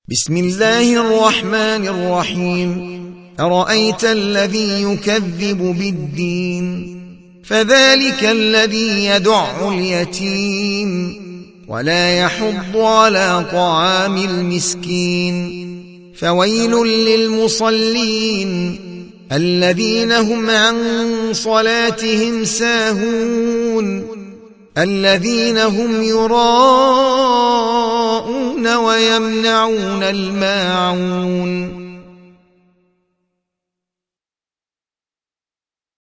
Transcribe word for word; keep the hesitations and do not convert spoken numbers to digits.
بسم الله الرحمن الرحيم. أرأيت الذي يكذب بالدين فذلك الذي يدع اليتيم ولا يحض على طعام المسكين فويل للمصلين الذين هم عن صلاتهم ساهون الذين هم يراءون ويمنعون الماعون